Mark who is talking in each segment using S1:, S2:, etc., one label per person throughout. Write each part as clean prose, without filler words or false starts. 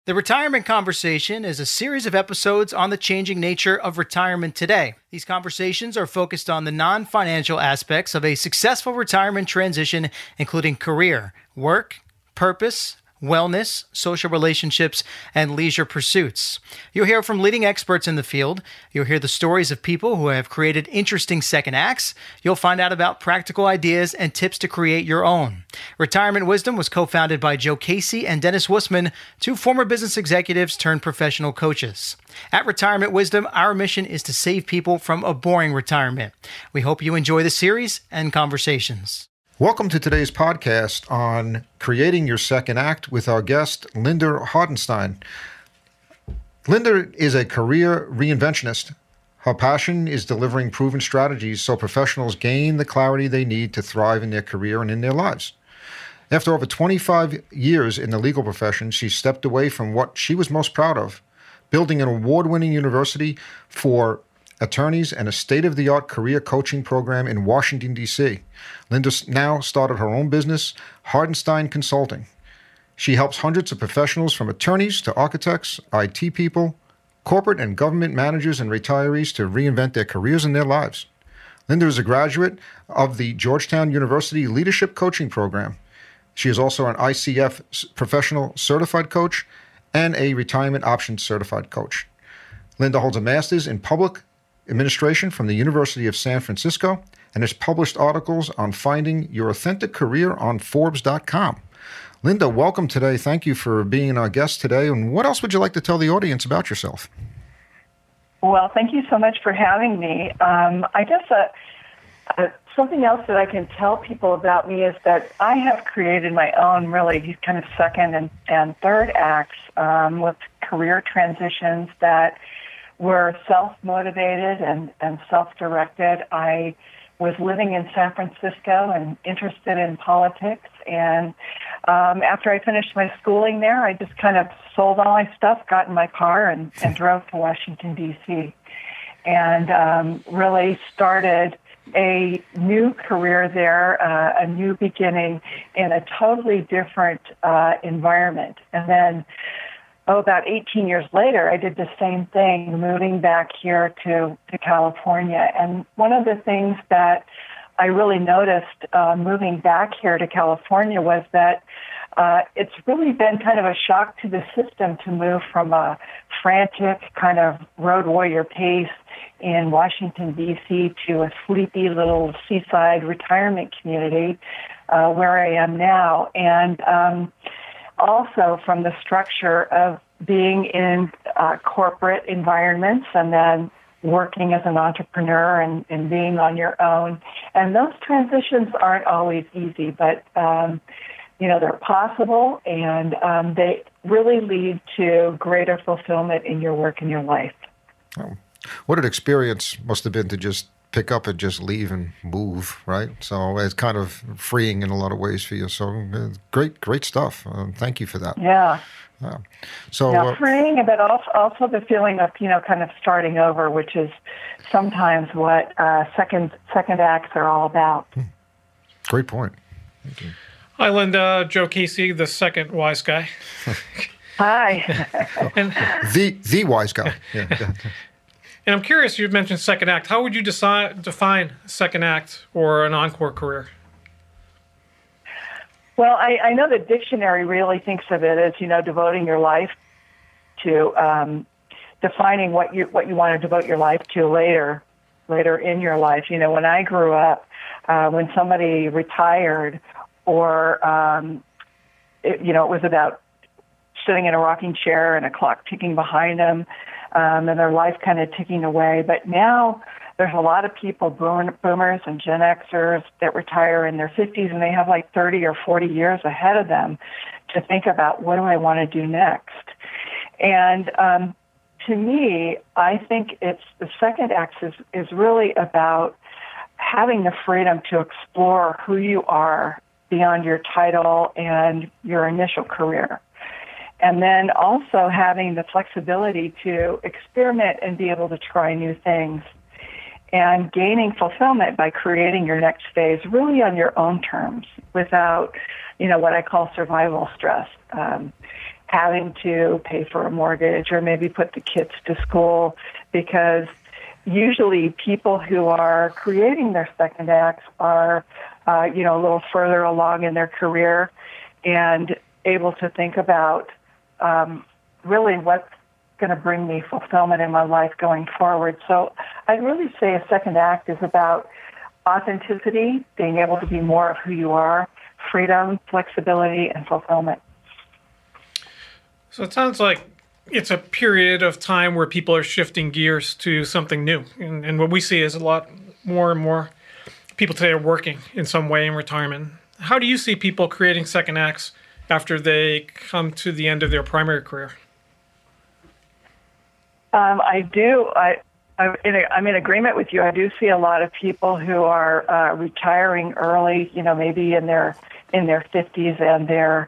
S1: The Retirement Conversation is a series of episodes on the changing nature of retirement today. These conversations are focused on the non-financial aspects of a successful retirement transition, including career, work, purpose, wellness, social relationships, and leisure pursuits. You'll hear from leading experts in the field. You'll hear the stories of people who have created interesting second acts. You'll find out about practical ideas and tips to create your own. Retirement Wisdom was co-founded by Joe Casey and Dennis Wussman, two former business executives turned professional coaches. At Retirement Wisdom, our mission is to save people from a boring retirement. We hope you enjoy the series and conversations.
S2: Welcome to today's podcast on creating your second act with our guest, Linda Hartenstein. Linda is a career reinventionist. Her passion is delivering proven strategies so professionals gain the clarity they need to thrive in their career and in their lives. After over 25 years in the legal profession, she stepped away from what she was most proud of, building an award-winning university for attorneys and a state-of-the-art career coaching program in Washington, D.C. Linda now started her own business, Hartenstein Consulting. She helps hundreds of professionals from attorneys to architects, IT people, corporate and government managers and retirees to reinvent their careers and their lives. Linda is a graduate of the Georgetown University Leadership Coaching Program. She is also an ICF Professional Certified Coach and a Retirement Options Certified Coach. Linda holds a master's in Public Administration from the University of San Francisco and has published articles on finding your authentic career on Forbes.com. Linda, welcome today. Thank you for being our guest today. And what else would you like to tell the audience about yourself?
S3: Well, thank you so much for having me. I guess something else that I can tell people about me is that I have created my own really kind of second and third acts with career transitions that were self-motivated and self-directed. I was living in San Francisco and interested in politics. And after I finished my schooling there, I just kind of sold all my stuff, got in my car, and drove to Washington, D.C. And really started a new career there, a new beginning in a totally different environment. And then about 18 years later, I did the same thing, moving back here to California. And one of the things that I really noticed moving back here to California was that it's really been kind of a shock to the system to move from a frantic kind of road warrior pace in Washington, D.C. to a sleepy little seaside retirement community where I am now. And also from the structure of being in corporate environments and then working as an entrepreneur and being on your own. And those transitions aren't always easy, but, they're possible, and they really lead to greater fulfillment in your work and your life.
S2: Oh, what an experience must have been to just pick up and just leave and move, right? So it's kind of freeing in a lot of ways for you. So great stuff. Thank you for that.
S3: Yeah.
S2: So
S3: freeing, but also the feeling of, kind of starting over, which is sometimes what second acts are all about.
S2: Great point. Thank you.
S4: Hi, Linda. Joe Casey, the second wise guy.
S3: Hi.
S4: and
S2: the wise guy. Yeah.
S4: And I'm curious, you've mentioned second act. How would you define second act or an encore career?
S3: Well, I know the dictionary really thinks of it as, devoting your life to defining what you want to devote your life to later in your life. When I grew up, when somebody retired or, it was about sitting in a rocking chair and a clock ticking behind them, and their life kind of ticking away. But now there's a lot of people, boomers and Gen Xers, that retire in their 50s, and they have like 30 or 40 years ahead of them to think about, what do I want to do next? And to me, I think it's the second axis is really about having the freedom to explore who you are beyond your title and your initial career. And then also having the flexibility to experiment and be able to try new things, and gaining fulfillment by creating your next phase really on your own terms without, what I call survival stress. having to pay for a mortgage or maybe put the kids to school, because usually people who are creating their second acts are, a little further along in their career and able to think about really what's going to bring me fulfillment in my life going forward. So I'd really say a second act is about authenticity, being able to be more of who you are, freedom, flexibility, and fulfillment.
S4: So it sounds like it's a period of time where people are shifting gears to something new. And what we see is a lot more and more people today are working in some way in retirement. How do you see people creating second acts after they come to the end of their primary career?
S3: I do. I'm in agreement with you. I do see a lot of people who are retiring early, maybe in their 50s, and they're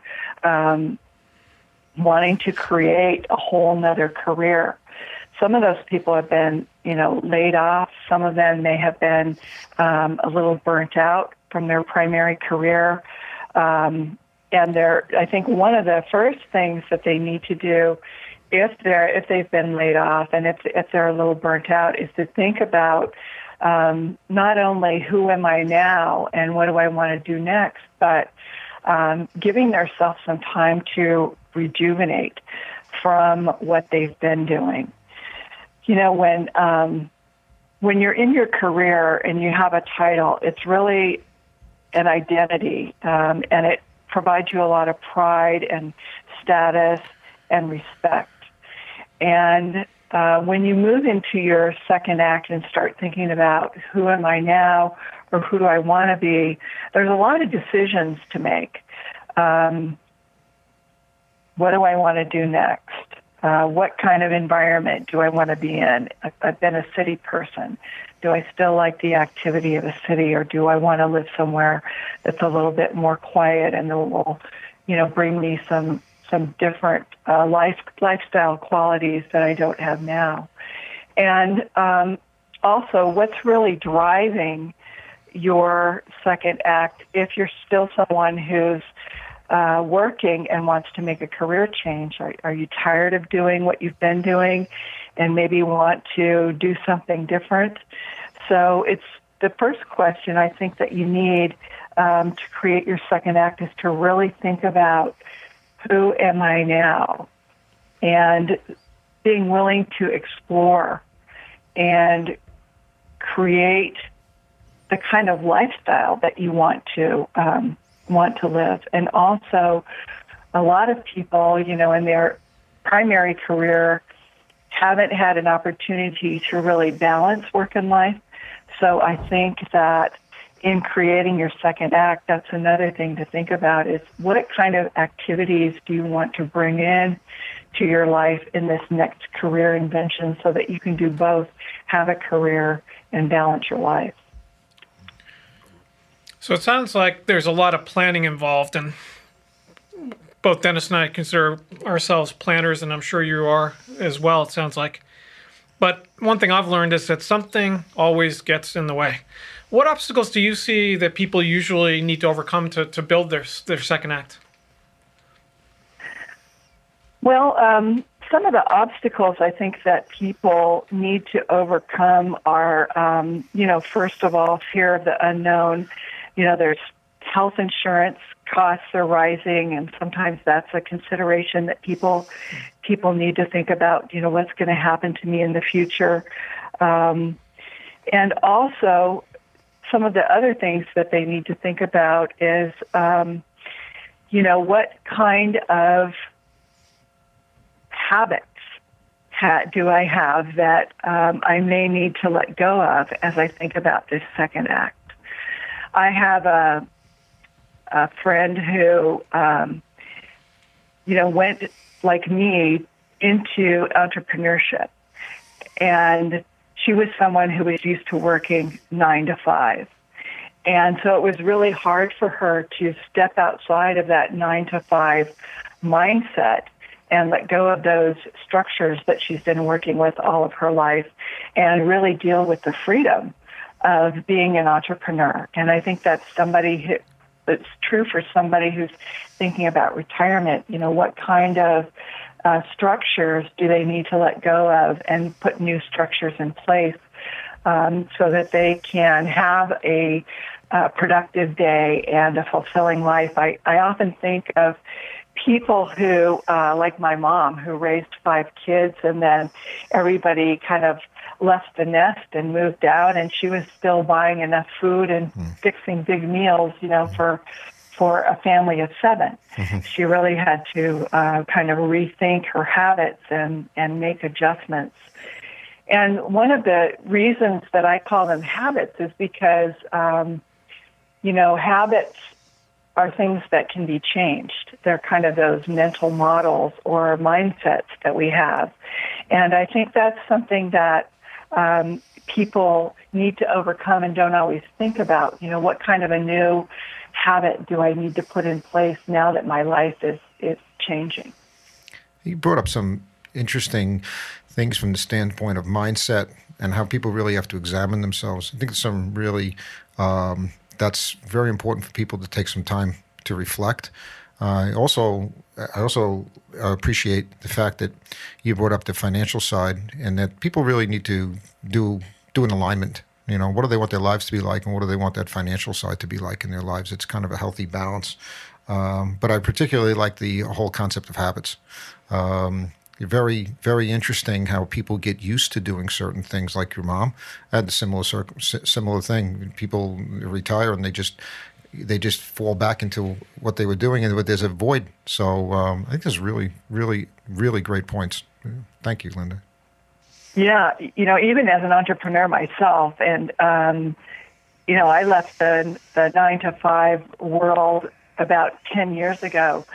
S3: wanting to create a whole nother career. Some of those people have been, laid off. Some of them may have been a little burnt out from their primary career. And I think one of the first things that they need to do if they've been laid off and if they're a little burnt out is to think about not only who am I now and what do I want to do next, but giving themselves some time to rejuvenate from what they've been doing. When you're in your career and you have a title, it's really an identity, and it provides you a lot of pride and status and respect. And when you move into your second act and start thinking about who am I now or who do I want to be, there's a lot of decisions to make. What do I want to do next? What kind of environment do I want to be in? I've been a city person. Do I still like the activity of a city, or do I want to live somewhere that's a little bit more quiet and that will, bring me some different lifestyle qualities that I don't have now? And also, what's really driving your second act if you're still someone who's working and wants to make a career change? Are you tired of doing what you've been doing and maybe want to do something different? So it's the first question I think that you need to create your second act is to really think about who am I now, and being willing to explore and create the kind of lifestyle that you want to live. And also, a lot of people, in their primary career haven't had an opportunity to really balance work and life. So I think that in creating your second act, that's another thing to think about is what kind of activities do you want to bring in to your life in this next career invention so that you can do both, have a career and balance your life.
S4: So it sounds like there's a lot of planning involved, and both Dennis and I consider ourselves planners, and I'm sure you are as well, it sounds like. But one thing I've learned is that something always gets in the way. What obstacles do you see that people usually need to overcome to build their second act?
S3: Well, some of the obstacles I think that people need to overcome are, first of all, fear of the unknown. There's health insurance costs are rising, and sometimes that's a consideration that people need to think about, what's going to happen to me in the future. And also, some of the other things that they need to think about is, what kind of habits do I have that I may need to let go of as I think about this second act. I have a friend who, went like me into entrepreneurship, and she was someone who was used to working 9 to 5. And so it was really hard for her to step outside of that 9 to 5 mindset and let go of those structures that she's been working with all of her life and really deal with the freedom of being an entrepreneur. And I think that's somebody it's true for somebody who's thinking about retirement. What kind of structures do they need to let go of and put new structures in place so that they can have a productive day and a fulfilling life. I often think of people who, like my mom, who raised 5 kids, and then everybody kind of left the nest and moved out, and she was still buying enough food and fixing big meals, for a family of 7. She really had to kind of rethink her habits and make adjustments. And one of the reasons that I call them habits is because, habits are things that can be changed. They're kind of those mental models or mindsets that we have. And I think that's something that people need to overcome and don't always think about. What kind of a new habit do I need to put in place now that my life is changing?
S2: You brought up some interesting things from the standpoint of mindset and how people really have to examine themselves. I think it's some really that's very important for people to take some time to reflect. I also appreciate the fact that you brought up the financial side, and that people really need to do an alignment. What do they want their lives to be like, and what do they want that financial side to be like in their lives? It's kind of a healthy balance. But I particularly like the whole concept of habits. Very, very interesting how people get used to doing certain things, like your mom. I had a similar thing. People retire and they just fall back into what they were doing, and there's a void. So I think there's really, really, really great points. Thank you, Linda.
S3: Yeah, even as an entrepreneur myself, and I left the 9-to-5 world about 10 years ago.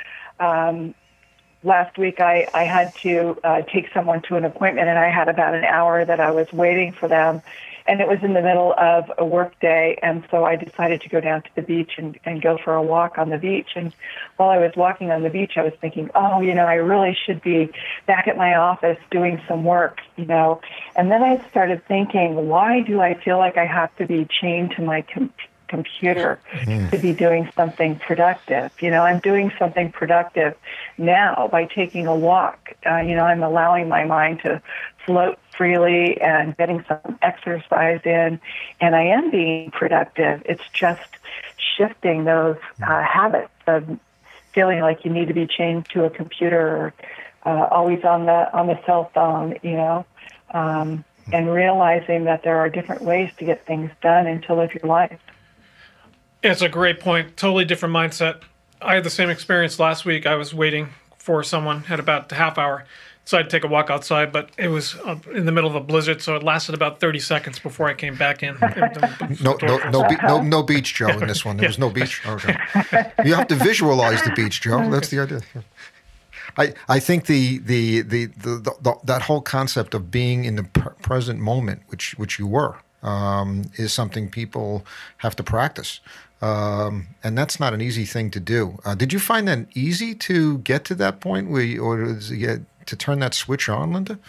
S3: Last week, I had to take someone to an appointment, and I had about an hour that I was waiting for them, and it was in the middle of a work day, and so I decided to go down to the beach and go for a walk on the beach. And while I was walking on the beach, I was thinking, I really should be back at my office doing some work, And then I started thinking, why do I feel like I have to be chained to my computer to be doing something productive? I'm doing something productive now by taking a walk. I'm allowing my mind to float freely and getting some exercise in, and I am being productive. It's just shifting those habits of feeling like you need to be chained to a computer or always on the cell phone, and realizing that there are different ways to get things done and to live your life.
S4: It's a great point. Totally different mindset. I had the same experience last week. I was waiting for someone, had about a half hour. So I'd take a walk outside, but it was in the middle of a blizzard, so it lasted about 30 seconds before I came back in.
S2: No beach, Joe, in this one. There was no beach. Okay. You have to visualize the beach, Joe. That's the idea. I think the that whole concept of being in the present moment, which you were, is something people have to practice. And that's not an easy thing to do. Did you find that easy to get to that point to turn that switch on, Linda?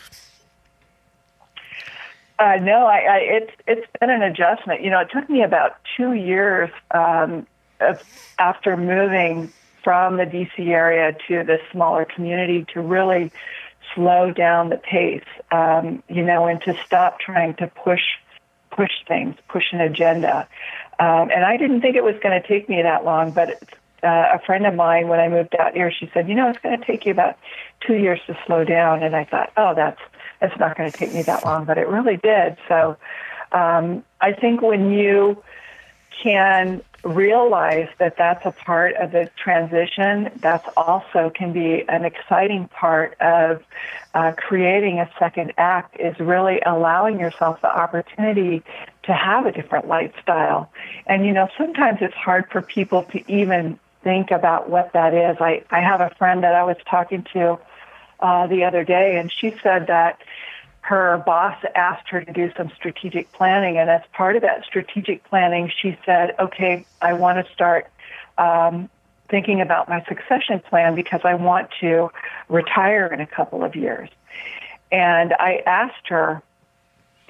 S3: No, it's been an adjustment. It took me about 2 years after moving from the DC area to this smaller community to really slow down the pace, and to stop trying to push things, push an agenda. And I didn't think it was going to take me that long, but a friend of mine, when I moved out here, she said, it's going to take you about 2 years to slow down. And I thought, that's not going to take me that long, but it really did. So I think when you can realize that that's a part of the transition, that's also can be an exciting part of creating a second act, is really allowing yourself the opportunity to have a different lifestyle. And, sometimes it's hard for people to even think about what that is. I have a friend that I was talking to the other day, and she said that her boss asked her to do some strategic planning, and as part of that strategic planning, she said, okay, I want to start thinking about my succession plan because I want to retire in a couple of years. And I asked her,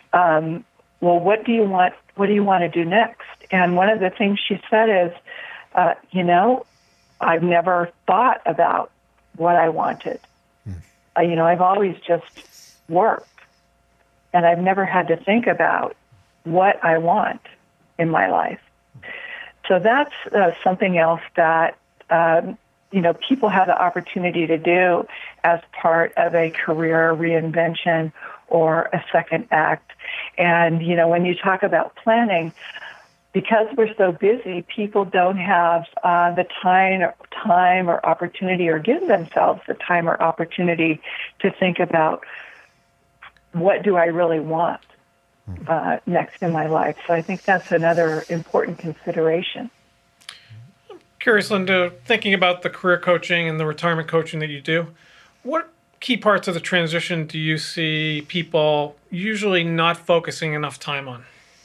S3: well, what do you want to do next? And one of the things she said is, I've never thought about what I wanted. I've always just worked, and I've never had to think about what I want in my life. So that's something else that, people have the opportunity to do as part of a career reinvention or a second act. And, when you talk about planning, because we're so busy, people don't have the time or opportunity, or give themselves the time or opportunity to think about, what do I really want next in my life? So I think that's another important consideration.
S4: Curious, Linda, thinking about the career coaching and the retirement coaching that you do, what key parts of the transition do you see people usually not focusing enough time on?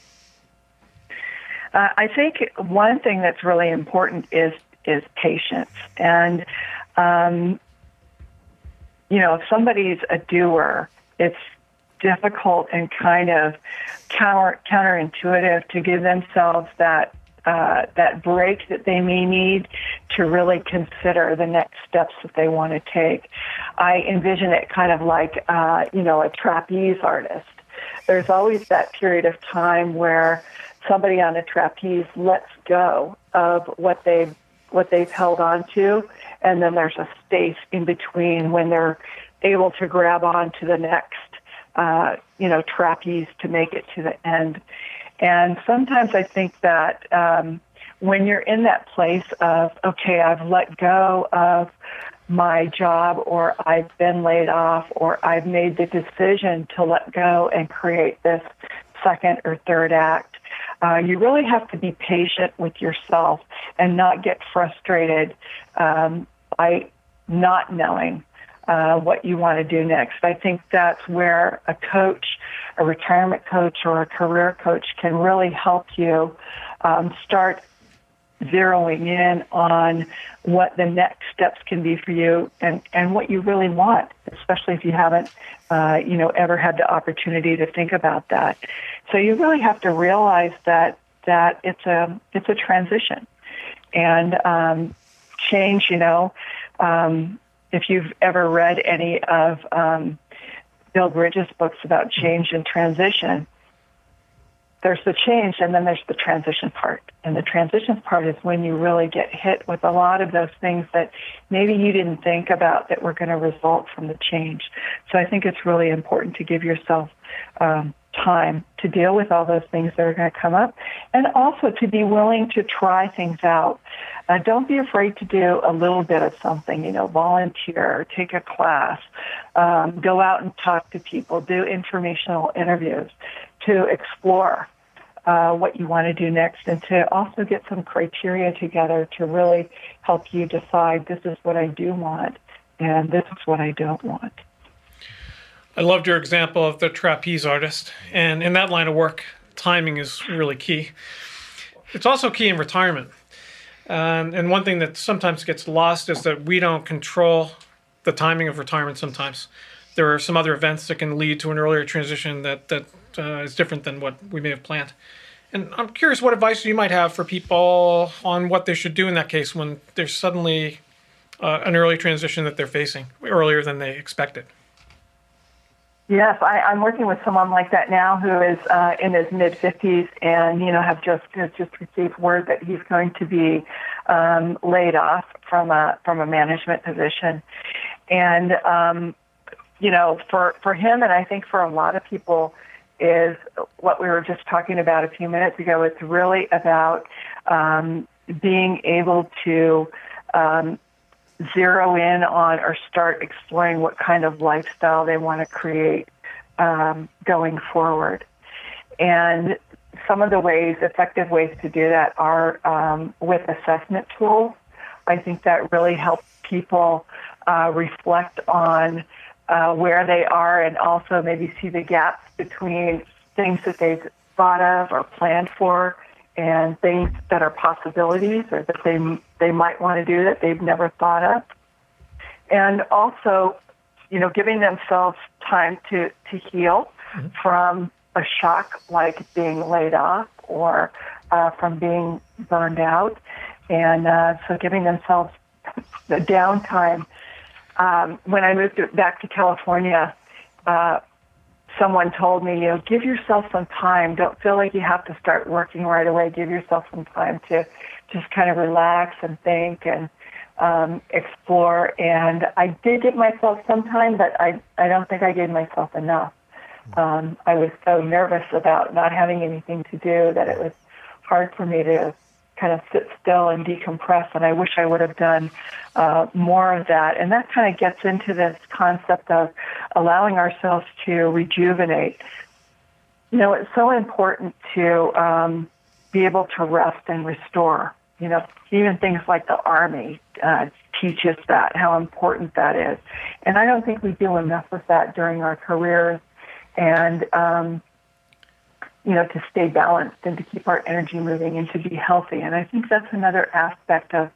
S3: I think one thing that's really important is patience. And, if somebody's a doer, it's difficult and kind of counterintuitive to give themselves that break that they may need to really consider the next steps that they want to take. I envision it kind of like, a trapeze artist. There's always that period of time where somebody on a trapeze lets go of what they've held on to, and then there's a space in between when they're able to grab on to the next, trapeze to make it to the end. And sometimes I think that when you're in that place of, okay, I've let go of my job, or I've been laid off, or I've made the decision to let go and create this second or third act, you really have to be patient with yourself and not get frustrated by not knowing what you want to do next. I think that's where a coach, a retirement coach, or a career coach can really help you start zeroing in on what the next steps can be for you, and what you really want, especially if you haven't, ever had the opportunity to think about that. So you really have to realize that it's a transition, and change. If you've ever read any of Bill Bridges' books about change and transition, there's the change, and then there's the transition part. And the transition part is when you really get hit with a lot of those things that maybe you didn't think about that were going to result from the change. So I think it's really important to give yourself time to deal with all those things that are going to come up, and also to be willing to try things out. Don't be afraid to do a little bit of something, volunteer, take a class, go out and talk to people, do informational interviews to explore what you want to do next, and to also get some criteria together to really help you decide, this is what I do want and this is what I don't want.
S4: I loved your example of the trapeze artist. And in that line of work, timing is really key. It's also key in retirement. And one thing that sometimes gets lost is that we don't control the timing of retirement sometimes. There are some other events that can lead to an earlier transition that is different than what we may have planned. And I'm curious what advice you might have for people on what they should do in that case when there's suddenly an early transition that they're facing earlier than they expected.
S3: Yes, I'm working with someone like that now who is in his mid-50s and, has just received word that he's going to be laid off from a management position. And, for him, and I think for a lot of people, is what we were just talking about a few minutes ago. It's really about being able to zero in on or start exploring what kind of lifestyle they want to create going forward. And some of the effective ways to do that are with assessment tools. I think that really helps people reflect on where they are, and also maybe see the gaps between things that they've thought of or planned for and things that are possibilities or that they might want to do that they've never thought of. And also, giving themselves time to heal from a shock like being laid off or from being burned out. And so giving themselves the downtime. When I moved back to California, someone told me, give yourself some time. Don't feel like you have to start working right away. Give yourself some time to just kind of relax and think and explore. And I did give myself some time, but I don't think I gave myself enough. I was so nervous about not having anything to do that it was hard for me to kind of sit still and decompress, and I wish I would have done more of that. And that kind of gets into this concept of allowing ourselves to rejuvenate. It's so important to be able to rest and restore. Even things like the Army teach us that, how important that is. And I don't think we do enough of that during our careers. And to stay balanced and to keep our energy moving and to be healthy. And I think that's another aspect of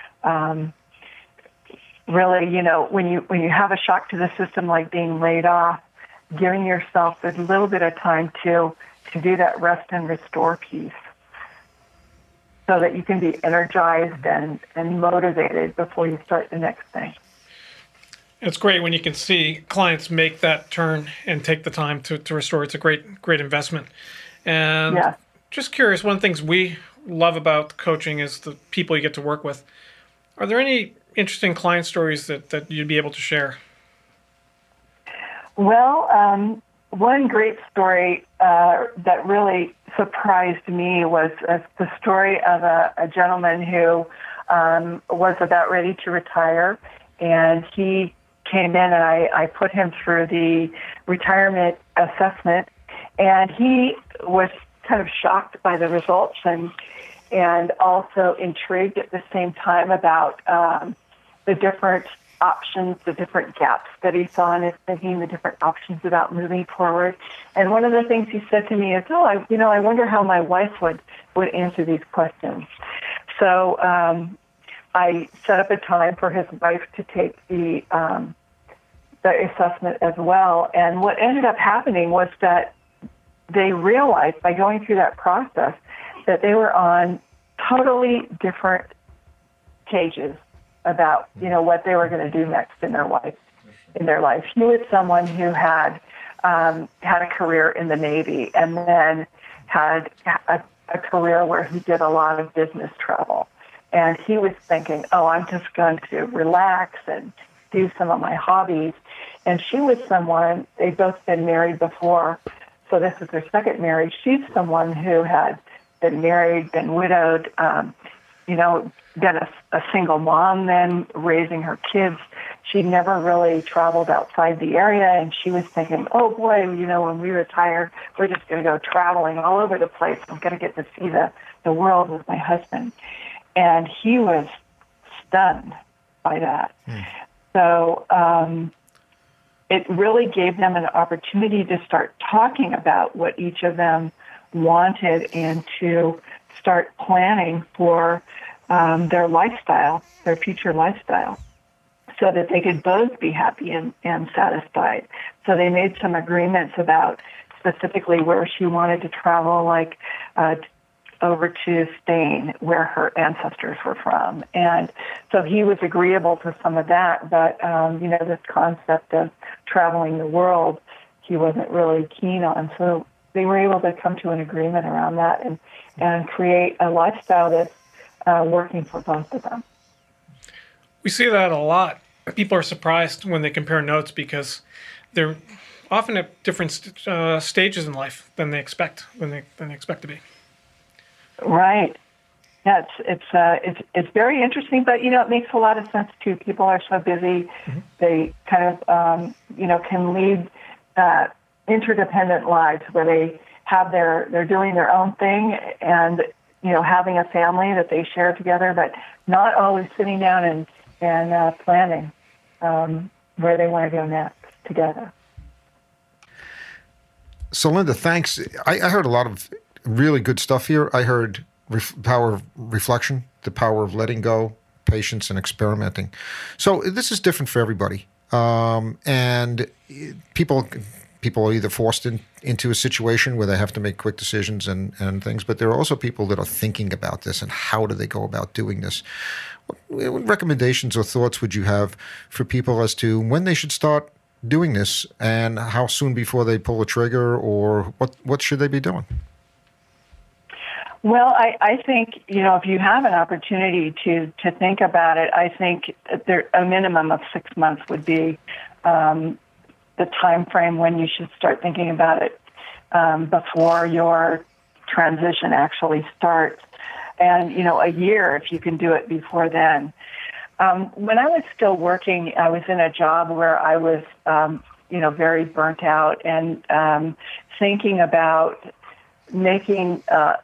S3: really, when you have a shock to the system like being laid off, giving yourself a little bit of time to do that rest and restore piece so that you can be energized and motivated before you start the next thing.
S4: It's great when you can see clients make that turn and take the time to restore. It's a great investment. And just curious, one of the things we love about coaching is the people you get to work with. Are there any interesting client stories that you'd be able to share?
S3: Well, one great story that really surprised me was the story of a gentleman who was about ready to retire, and he came in and I put him through the retirement assessment, and he was kind of shocked by the results and also intrigued at the same time about the different options, the different gaps that he saw in his thinking, the different options about moving forward. And one of the things he said to me is, I wonder how my wife would answer these questions. So I set up a time for his wife to take the assessment as well. And what ended up happening was that they realized by going through that process that they were on totally different pages about, what they were going to do next in their life. He was someone who had a career in the Navy and then had a career where he did a lot of business travel. And he was thinking, I'm just going to relax and do some of my hobbies. And she was someone, they'd both been married before, so this is their second marriage. She's someone who had been married, been widowed, been a single mom then, raising her kids. She never really traveled outside the area, and she was thinking, oh boy, when we retire, we're just going to go traveling all over the place. I'm going to get to see the world with my husband. And he was stunned by that. So it really gave them an opportunity to start talking about what each of them wanted and to start planning for their lifestyle, their future lifestyle, so that they could both be happy and satisfied. So they made some agreements about specifically where she wanted to travel, like over to Spain, where her ancestors were from. And so he was agreeable to some of that, but, this concept of traveling the world, he wasn't really keen on. So they were able to come to an agreement around that and create a lifestyle that's working for both of them.
S4: We see that a lot. People are surprised when they compare notes because they're often at different stages in life than they expect to be.
S3: Right. Yeah, it's very interesting, but it makes a lot of sense too. People are so busy; they kind of can lead interdependent lives where they have they're doing their own thing and having a family that they share together, but not always sitting down and planning where they want to go next together.
S2: So, Linda, thanks. I heard a lot of really good stuff here. I heard power of reflection, the power of letting go, patience, and experimenting. So this is different for everybody. And people people are either forced into a situation where they have to make quick decisions and things, but there are also people that are thinking about this and how do they go about doing this. What recommendations or thoughts would you have for people as to when they should start doing this and how soon before they pull the trigger, or what should they be doing?
S3: Well, I think, if you have an opportunity to think about it, I think a minimum of 6 months would be the time frame when you should start thinking about it before your transition actually starts. And, a year if you can do it before then. When I was still working, I was in a job where I was, very burnt out and thinking about making a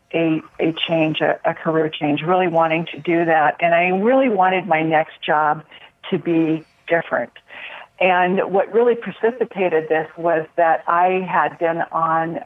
S3: change, a career change, really wanting to do that. And I really wanted my next job to be different. And what really precipitated this was that I had been on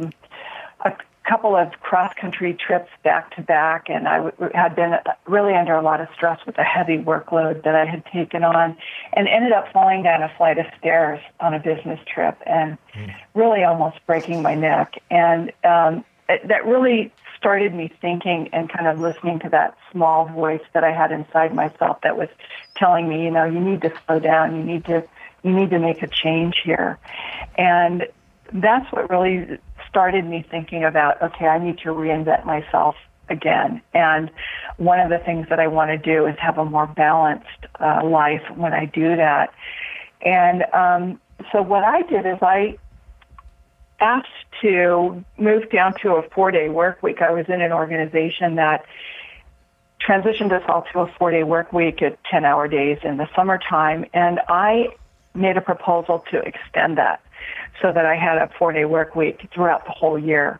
S3: a couple of cross-country trips back-to-back, and I had been really under a lot of stress with a heavy workload that I had taken on, and ended up falling down a flight of stairs on a business trip and really almost breaking my neck. And that really started me thinking and kind of listening to that small voice that I had inside myself that was telling me, you need to slow down, you need to make a change here. And that's what really started me thinking about, okay, I need to reinvent myself again. And one of the things that I want to do is have a more balanced life when I do that. And so what I did is I asked to move down to a 4-day work week. I was in an organization that transitioned us all to a 4-day work week at 10-hour days in the summertime, and I made a proposal to extend that so that I had a 4-day work week throughout the whole year.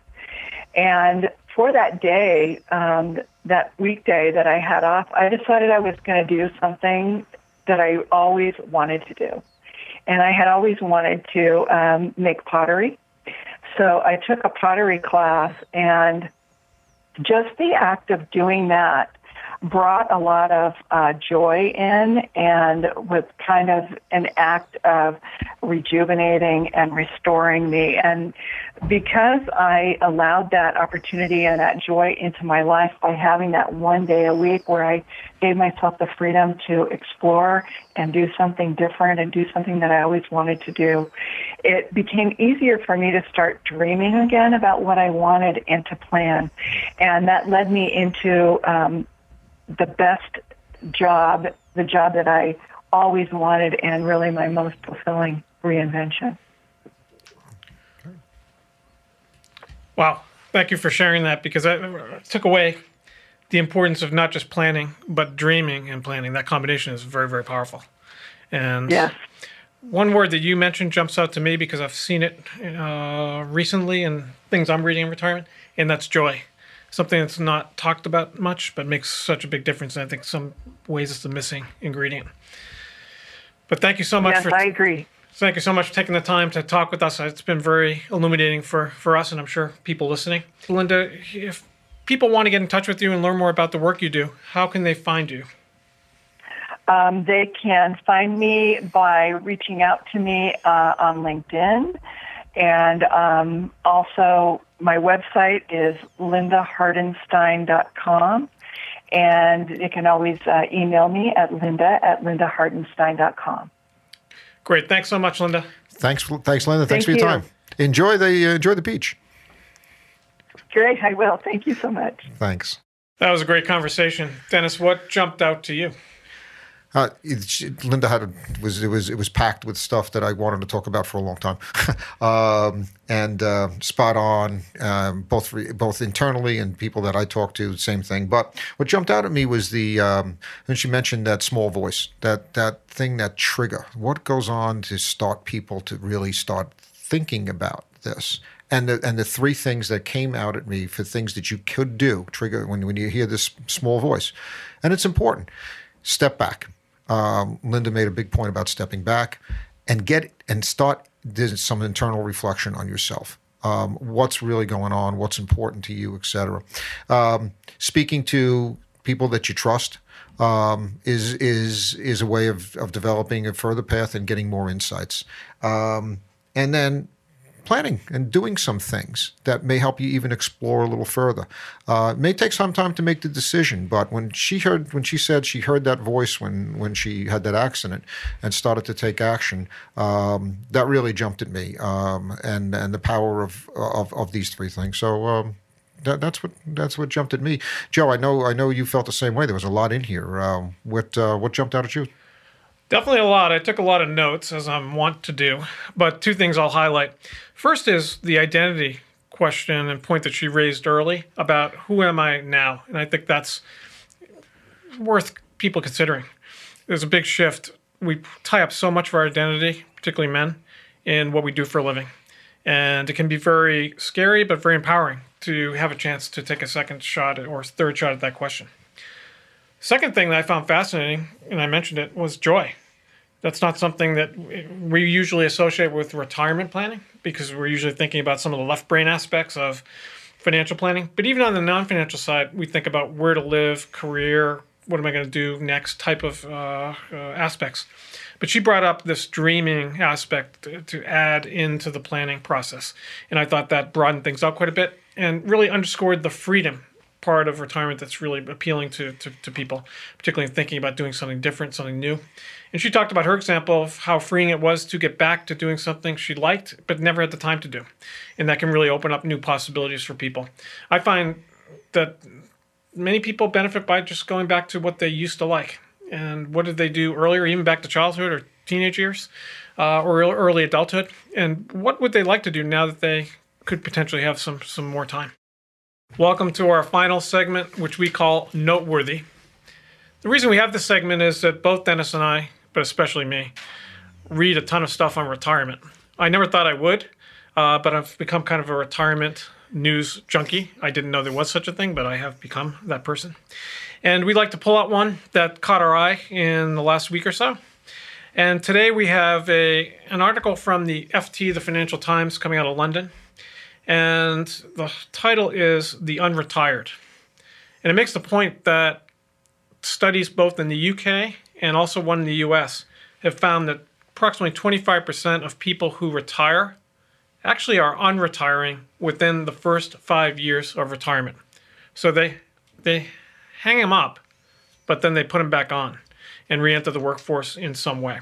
S3: And for that day, that weekday that I had off, I decided I was going to do something that I always wanted to do. And I had always wanted to make pottery. So I took a pottery class, and just the act of doing that brought a lot of joy in, and was kind of an act of rejuvenating and restoring me. And because I allowed that opportunity and that joy into my life by having that 1 day a week where I gave myself the freedom to explore and do something different and do something that I always wanted to do, it became easier for me to start dreaming again about what I wanted and to plan. And that led me into the best job, the job that I always wanted, and really my most fulfilling reinvention.
S4: Wow. Thank you for sharing that, because I took away the importance of not just planning, but dreaming and planning. That combination is very, very powerful. And
S3: yes.
S4: One word that you mentioned jumps out to me because I've seen it recently in things I'm reading in retirement, and that's joy. Something that's not talked about much, but makes such a big difference. And I think some ways it's the missing ingredient. But thank you so much.
S3: Yes, I agree.
S4: Thank you so much for taking the time to talk with us. It's been very illuminating for us, and I'm sure people listening. Linda, if people want to get in touch with you and learn more about the work you do, how can they find you?
S3: They can find me by reaching out to me on LinkedIn. And also, my website is lindahardenstein.com. And you can always email me at linda@lindahardenstein.com.
S4: Great. Thanks so much, Linda.
S2: Thanks, Linda. Thanks for your time. Enjoy the beach.
S3: Great. I will. Thank you so much.
S2: Thanks.
S4: That was a great conversation. Dennis, what jumped out to you?
S2: Linda it was packed with stuff that I wanted to talk about for a long time, and spot on, both internally and people that I talk to, same thing. But what jumped out at me was when she mentioned that small voice, that thing, that trigger. What goes on to start people to really start thinking about this? And the three things that came out at me for things that you could do, trigger when you hear this small voice, and it's important. Step back. Linda made a big point about stepping back and start some internal reflection on yourself. What's really going on? What's important to you, et cetera. Speaking to people that you trust is a way of developing a further path and getting more insights. and then planning and doing some things that may help you even explore a little further. It may take some time to make the decision, but when she said she heard that voice when she had that accident and started to take action, that really jumped at me, and the power of these three things. So that's what jumped at me. Joe, I know you felt the same way. There was a lot in here. What jumped out at you?
S4: Definitely a lot. I took a lot of notes, as I'm wont to do, but two things I'll highlight. First is the identity question and point that she raised early about who am I now? And I think that's worth people considering. There's a big shift. We tie up so much of our identity, particularly men, in what we do for a living. And it can be very scary, but very empowering to have a chance to take a second shot or third shot at that question. Second thing that I found fascinating, and I mentioned it, was joy. That's not something that we usually associate with retirement planning because we're usually thinking about some of the left brain aspects of financial planning. But even on the non-financial side, we think about where to live, career, what am I going to do next type of aspects. But she brought up this dreaming aspect to add into the planning process. And I thought that broadened things out quite a bit and really underscored the freedom part of retirement that's really appealing to people, particularly thinking about doing something different, something new. And she talked about her example of how freeing it was to get back to doing something she liked but never had the time to do. And that can really open up new possibilities for people. I find that many people benefit by just going back to what they used to like. And what did they do earlier, even back to childhood or teenage years or early adulthood? And what would they like to do now that they could potentially have some more time? Welcome to our final segment, which we call Noteworthy. The reason we have this segment is that both Dennis and I, but especially me, read a ton of stuff on retirement. I never thought I would, but I've become kind of a retirement news junkie. I didn't know there was such a thing, but I have become that person. And we like to pull out one that caught our eye in the last week or so. And today we have an article from the FT, the Financial Times, coming out of London. And the title is The Unretired. And it makes the point that studies both in the UK and also one in the US have found that approximately 25% of people who retire actually are unretiring within the first 5 years of retirement. So they hang them up, but then they put them back on and re-enter the workforce in some way.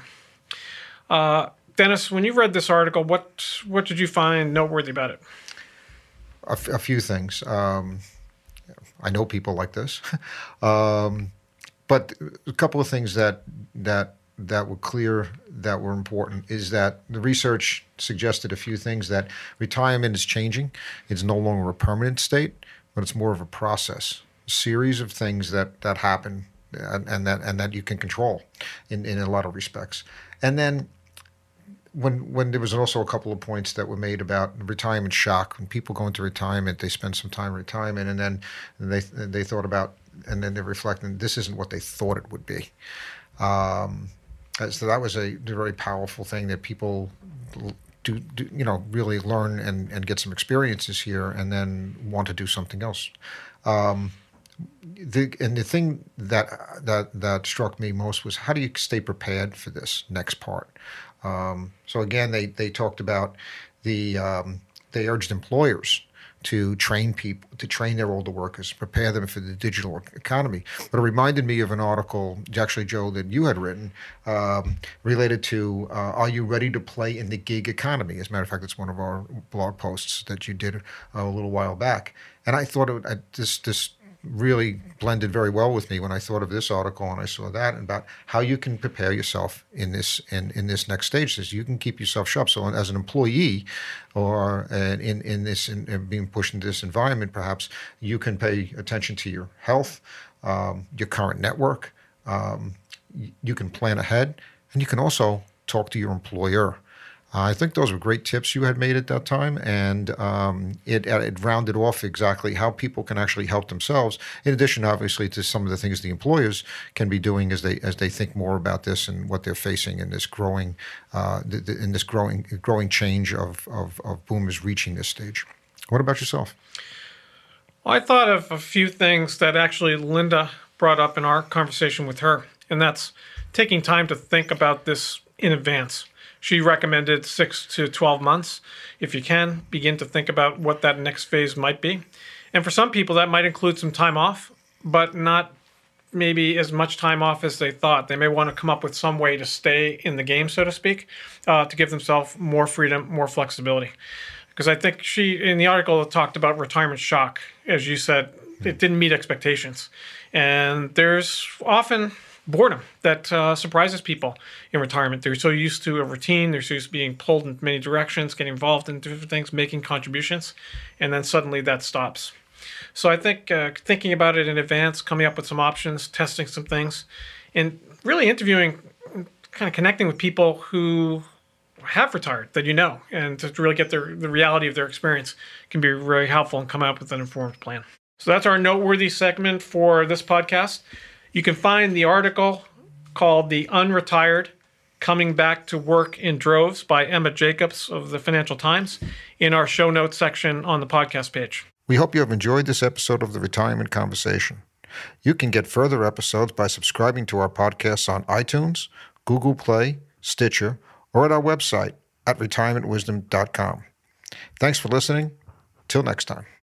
S4: Dennis, when you read this article, what did you find noteworthy about it?
S2: A few things. I know people like this, but a couple of things that were clear, that were important, is that the research suggested a few things. That retirement is changing. It's no longer a permanent state, but it's more of a process, a series of things that happen and that you can control in a lot of respects. And then when there was also a couple of points that were made about retirement shock. When people go into retirement, they spend some time in retirement, and then they thought about, and then they reflect, and this isn't what they thought it would be. So that was a very powerful thing that people do really learn and get some experiences here, and then want to do something else. The thing that struck me most was, how do you stay prepared for this next part? So again, they talked about they urged employers to train people, to train their older workers, prepare them for the digital economy. But it reminded me of an article, actually, Joe, that you had written related to, are you ready to play in the gig economy? As a matter of fact, it's one of our blog posts that you did a little while back. And I thought this really blended very well with me when I thought of this article and I saw that, and about how you can prepare yourself in this this next stage, so you can keep yourself sharp. So as an employee, or in being pushed into this environment, perhaps you can pay attention to your health, your current network. You can plan ahead, and you can also talk to your employer. I think those were great tips you had made at that time, and it rounded off exactly how people can actually help themselves. In addition, obviously, to some of the things the employers can be doing as they think more about this and what they're facing in this growing growing change of boomers reaching this stage. What about yourself?
S4: Well, I thought of a few things that actually Linda brought up in our conversation with her, and that's taking time to think about this in advance. She recommended 6 to 12 months. If you can, begin to think about what that next phase might be. And for some people, that might include some time off, but not maybe as much time off as they thought. They may want to come up with some way to stay in the game, so to speak, to give themselves more freedom, more flexibility. Because I think she, in the article, talked about retirement shock. As you said, it didn't meet expectations. And there's often boredom that surprises people in retirement. They're so used to a routine, they're so used to being pulled in many directions, getting involved in different things, making contributions, and then suddenly that stops. So I think thinking about it in advance, coming up with some options, testing some things, and really interviewing, kind of connecting with people who have retired that you know, and to really get the reality of their experience can be very helpful in coming up with an informed plan. So that's our noteworthy segment for this podcast. You can find the article called The Unretired Coming Back to Work in Droves by Emma Jacobs of the Financial Times in our show notes section on the podcast page.
S2: We hope you have enjoyed this episode of The Retirement Conversation. You can get further episodes by subscribing to our podcasts on iTunes, Google Play, Stitcher, or at our website at retirementwisdom.com. Thanks for listening. Till next time.